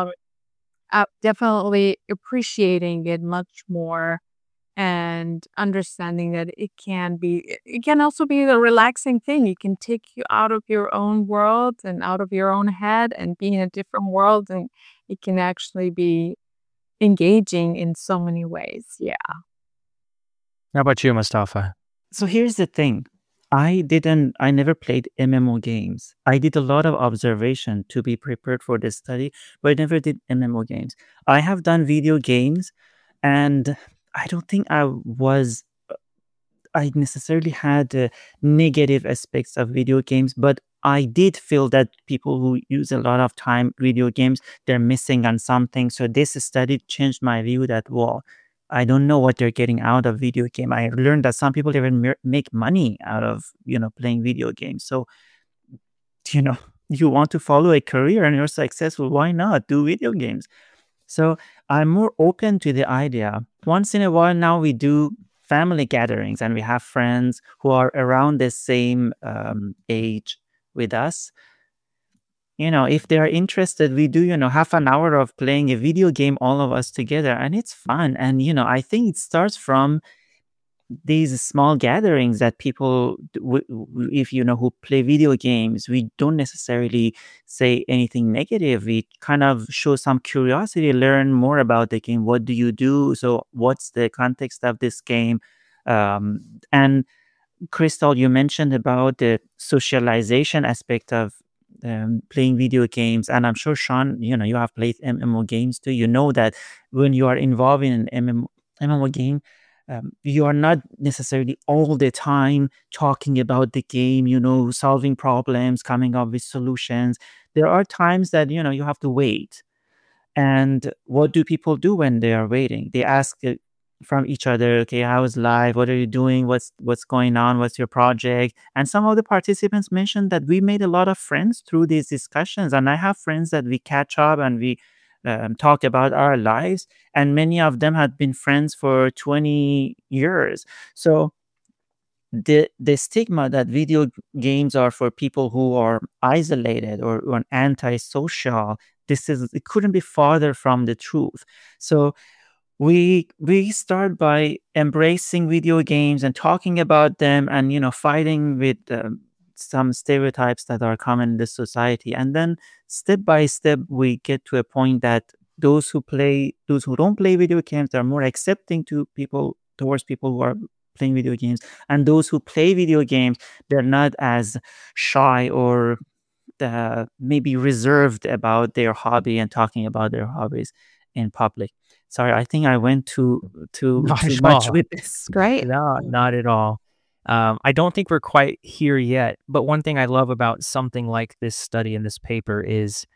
definitely appreciating it much more and understanding that it can also be a relaxing thing. It can take you out of your own world and out of your own head and be in a different world, and it can actually be engaging in so many ways. Yeah. How about you, Mustafa? So here's the thing. I never played MMO games. I did a lot of observation to be prepared for this study, but I never did MMO games. I have done video games, and I don't think I necessarily had negative aspects of video games, but I did feel that people who use a lot of time video games, they're missing on something. So this study changed my view that, well, I don't know what they're getting out of video game. I learned that some people even make money out of, playing video games. So, you want to follow a career and you're successful, why not do video games? So I'm more open to the idea. Once in a while now we do family gatherings and we have friends who are around the same age with us. If they are interested, we do, half an hour of playing a video game, all of us together, and it's fun. And, I think it starts from these small gatherings that people, if who play video games, we don't necessarily say anything negative. We kind of show some curiosity, learn more about the game. What do you do? So what's the context of this game? And Crystal, you mentioned about the socialization aspect of playing video games, and I'm sure Sean, you have played MMO games too. You know that when you are involved in an MMO game, you are not necessarily all the time talking about the game, solving problems, coming up with solutions. There are times that, you have to wait. And what do people do when they are waiting? They ask from each other, okay, how is life? What are you doing? What's going on? What's your project? And some of the participants mentioned that we made a lot of friends through these discussions. And I have friends that we catch up and we talk about our lives, and many of them had been friends for 20 years. So the stigma that video games are for people who are isolated or antisocial, it couldn't be farther from the truth. So we start by embracing video games and talking about them and fighting with some stereotypes that are common in the society, and then step by step we get to a point that those who don't play video games are more accepting towards people who are playing video games, and those who play video games, they're not as shy or maybe reserved about their hobby and talking about their hobbies in public. Sorry, I think I went too much with this. Great. No, not at all. I don't think we're quite here yet, but one thing I love about something like this study and this paper is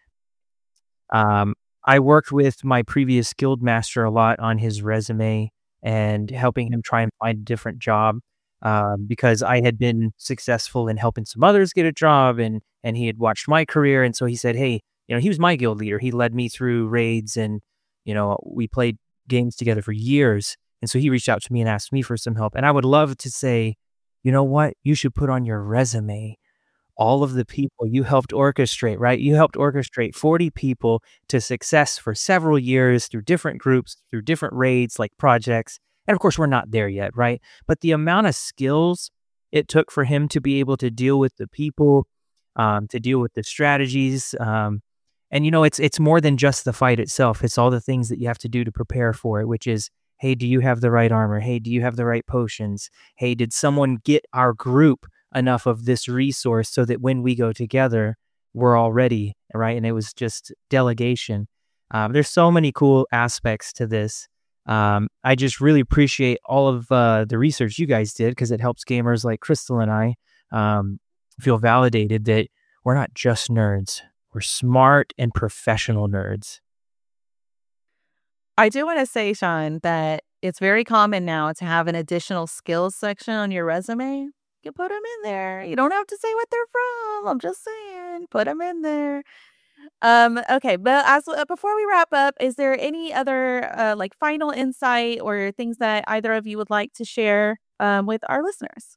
I worked with my previous guild master a lot on his resume and helping him try and find a different job because I had been successful in helping some others get a job, and he had watched my career. And so he said, hey, he was my guild leader. He led me through raids and, we played games together for years. And so he reached out to me and asked me for some help. And I would love to say, you know what, you should put on your resume all of the people you helped orchestrate, right? You helped orchestrate 40 people to success for several years through different groups, through different raids like projects. And of course, we're not there yet, right? But the amount of skills it took for him to be able to deal with the people, to deal with the strategies. And it's more than just the fight itself. It's all the things that you have to do to prepare for it, which is, hey, do you have the right armor? Hey, do you have the right potions? Hey, did someone get our group enough of this resource so that when we go together, we're all ready, right? And it was just delegation. There's so many cool aspects to this. I just really appreciate all of the research you guys did, because it helps gamers like Crystal and I feel validated that we're not just nerds. We're smart and professional nerds. I do want to say, Sean, that it's very common now to have an additional skills section on your resume. You can put them in there. You don't have to say what they're from. I'm just saying, put them in there. Okay, but before we wrap up, is there any other like final insight or things that either of you would like to share with our listeners?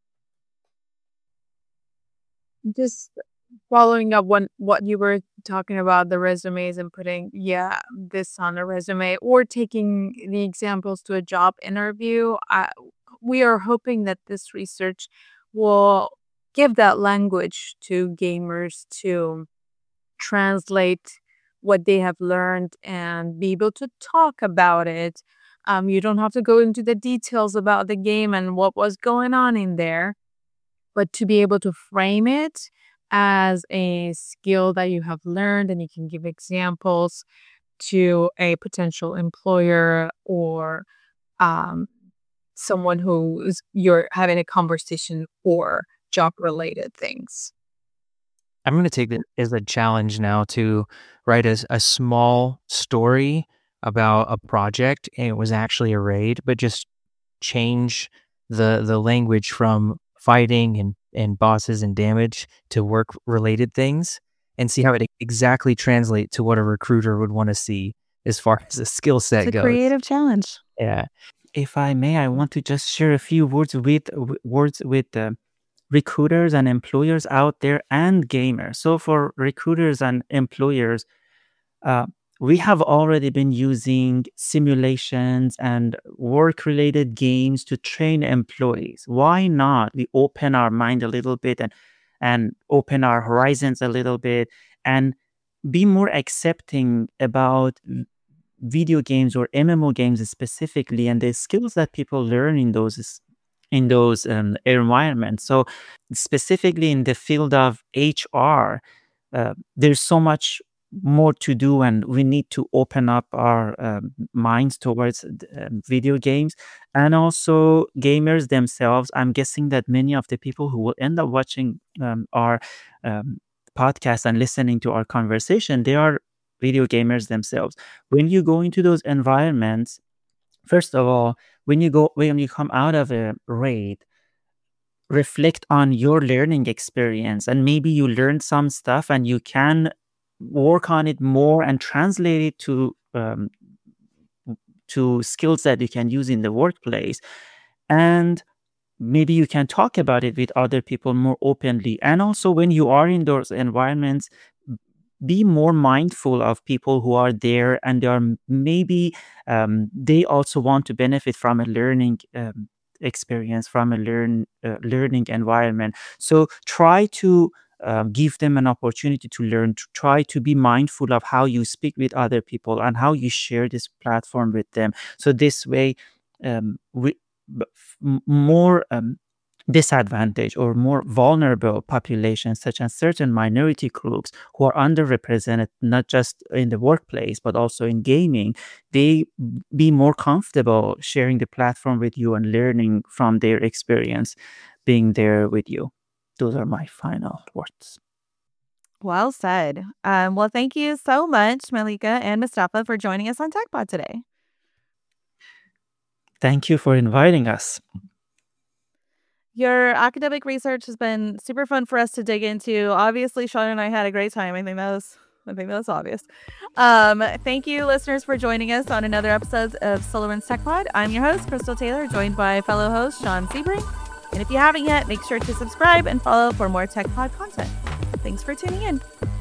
Just following up what you were talking about, the resumes and putting this on a resume, or taking the examples to a job interview. We are hoping that this research will give that language to gamers to translate what they have learned and be able to talk about it. You don't have to go into the details about the game and what was going on in there, but to be able to frame it as a skill that you have learned, and you can give examples to a potential employer or someone you're having a conversation for job-related things. I'm going to take it as a challenge now to write a small story about a project, and it was actually a raid, but just change the language from fighting and bosses and damage to work-related things, and see how it exactly translates to what a recruiter would want to see as far as a skill set goes. It's a creative challenge. Yeah. If I may, I want to just share a few words with recruiters and employers out there and gamers. So for recruiters and employers, we have already been using simulations and work-related games to train employees. Why not we open our mind a little bit and open our horizons a little bit and be more accepting about video games or MMO games specifically, and the skills that people learn in those environments. So specifically in the field of HR, there's so much more to do, and we need to open up our minds towards video games. And also gamers themselves, I'm guessing that many of the people who will end up watching our podcast and listening to our conversation, they are video gamers themselves. When you go into those environments, first of all, when you come out of a raid, reflect on your learning experience, and maybe you learned some stuff and you can work on it more and translate it to skills that you can use in the workplace. And maybe you can talk about it with other people more openly. And also when you are in those environments, be more mindful of people who are there, and they are maybe they also want to benefit from a learning experience, from a learning environment. So try to give them an opportunity to learn. Try to be mindful of how you speak with other people and how you share this platform with them. So this way, more disadvantaged or more vulnerable populations, such as certain minority groups who are underrepresented, not just in the workplace, but also in gaming, they be more comfortable sharing the platform with you and learning from their experience being there with you. Those are my final words. Well said. Well, thank you so much, Malika and Mustafa, for joining us on TechPod today. Thank you for inviting us. Your academic research has been super fun for us to dig into. Obviously, Sean and I had a great time. I think that's obvious. Thank you, listeners, for joining us on another episode of SolarWinds TechPod. I'm your host, Crystal Taylor, joined by fellow host Sean Sebring. And if you haven't yet, make sure to subscribe and follow for more TechPod content. Thanks for tuning in.